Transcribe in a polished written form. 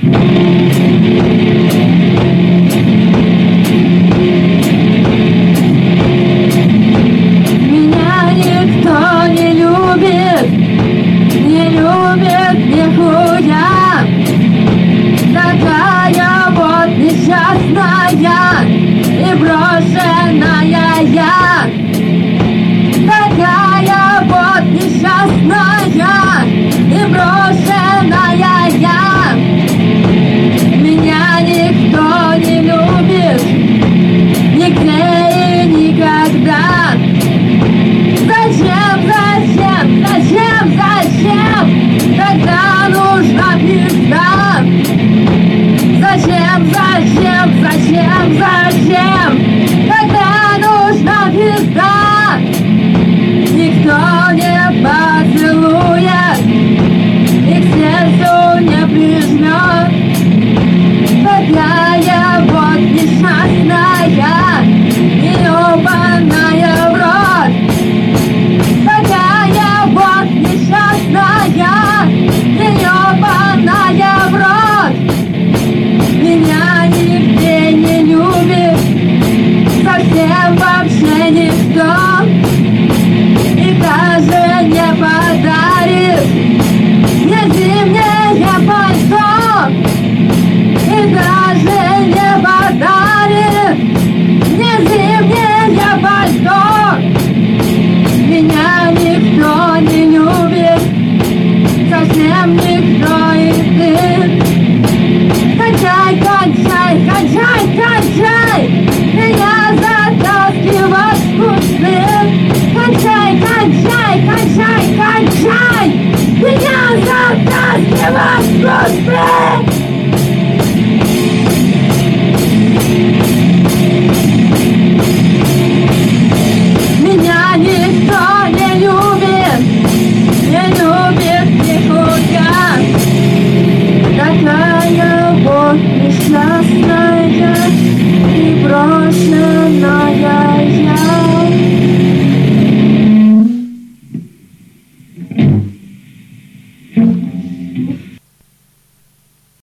Меня никто не любит, нихуя. Такая вот несчастная и брошенная я. Такая вот несчастная и брошенная я. Меня никто не любит, нигде и никогда. Зачем, когда нужна пизда? Зачем?